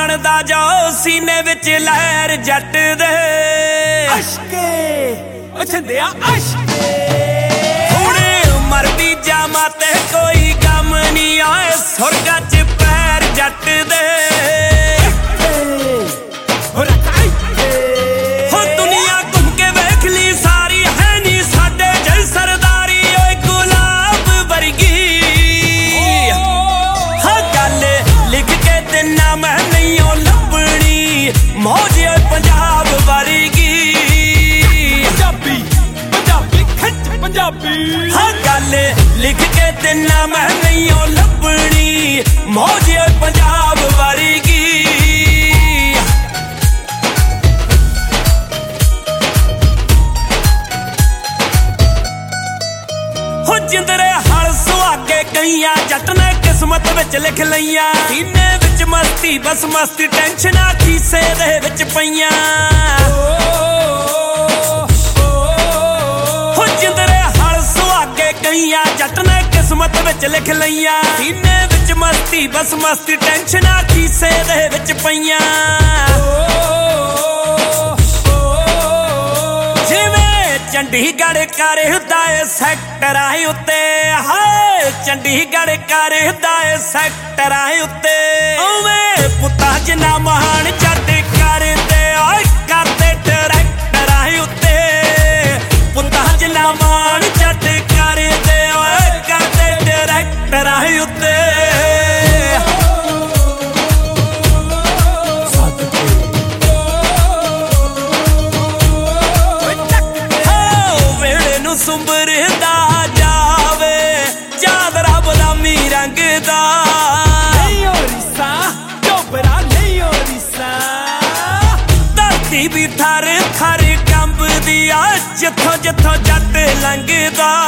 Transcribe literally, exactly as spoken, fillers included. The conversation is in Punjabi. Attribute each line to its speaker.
Speaker 1: ਬਣਦਾ ਜੋ ਸੀਨੇ ਵਿੱਚ ਲਹਿਰ ਜੱਟ ਦੇ
Speaker 2: ਅਸ਼ਕੇ ਓ ਛੰਦਿਆ ਅਸ਼ਕੇ
Speaker 1: ਹੁਣ ਮਰਦੀ ਜਾਮਾ ਤੇ ਕੋਈ ਗਮ ਨਹੀਂ ਆਏ ਸੁਰਗਾਂ ਚ ਪੈਰ ਜੱਟ ਦੇ ਮੌਜ ਪੰਜਾਬ ਵਰਗੀ
Speaker 2: ਪੰਜਾਬੀ ਪੰਜਾਬੀ ਖਿੱਚ ਪੰਜਾਬੀ
Speaker 1: ਹਾਂ ਗੱਲ ਲਿਖ ਕੇ ਦਿਨਾ ਮੈਂ ਨਹੀਂ ਉਹ ਲੱਭਣੀ ਮੌਜ ਪੰਜਾਬ ਵਰਗੀ ਹੋ ਜਿੰਦਰੇ ਹਲ ਸੁਹਾਗੇ ਗਈਆਂ ਜੱਟ ਨੇ ਕਿਸਮਤ ਵਿੱਚ ਲਿਖ ਲਈਆਂ ਸੀਨੇ ਵਿੱਚ ਮਸਤੀ ਬਸ ਮਸਤੀ ਟੈਨਸ਼ਨਾਂ ਖੀਸੇ ਦੇ ਵਿੱਚ ਪਈਆਂ ਹੋ ਜਿੰਦਰੇ ਹਲ ਸੁਹਾਗੇ ਗਈਆਂ ਜੱਟ ਨੇ ਕਿਸਮਤ ਵਿੱਚ ਲਿਖ ਲਈਆਂ ਸੀਨੇ ਵਿੱਚ ਮਸਤੀ ਬਸ ਮਸਤੀ ਟੈਨਸ਼ਨਾਂ ਖੀਸੇ ਦੇ ਵਿੱਚ ਪਈਆਂ ਚੰਡੀਗੜ੍ਹ ਕਰਦਾ ਏ ਸੈਕਟਰਾਂ ਉੱਤੇ ਹਾਏ ਚੰਡੀਗੜ੍ਹ ਕਰਦਾ ਏ ਸੈਕਟਰਾਂ ਉੱਤੇ ਓਵੇਂ ਪੁੱਤਾਂ ਜਿੰਨਾ ਮਹਾਨ ਜੱਟ ਕਰਦੇ ਓਏ ਕਰਦੇ ਟਰੈਕਟਰਾਂ ਉੱਤੇ ਪੁੱਤਾਂ ਜਿੰਨਾ ਮਹਾਨ ਜੱਟ ਕਰਦੇ ਓਏ ਕਰਦੇ ਟਰੈਕਟਰਾਂ ਉੱਤੇ ਸੁੰਬਰਦਾ ਜਾਵੇ ਚਾਂਦ ਰੱਬ ਦਾ ਮੀ ਰੰਗ ਦਾ
Speaker 2: ਨਹੀਂ ਓ ਰਿਸਾ ਚੋਬਰਾ ਨਹੀਂ ਓ ਰਿਸਾ
Speaker 1: ਧਰਤੀ ਵੀ ਥਰ ਥਰ ਕੰਬਦੀ ਆ ਜਿੱਥੋਂ ਜਿੱਥੋਂ ਜੱਟ ਲੰਘਦਾ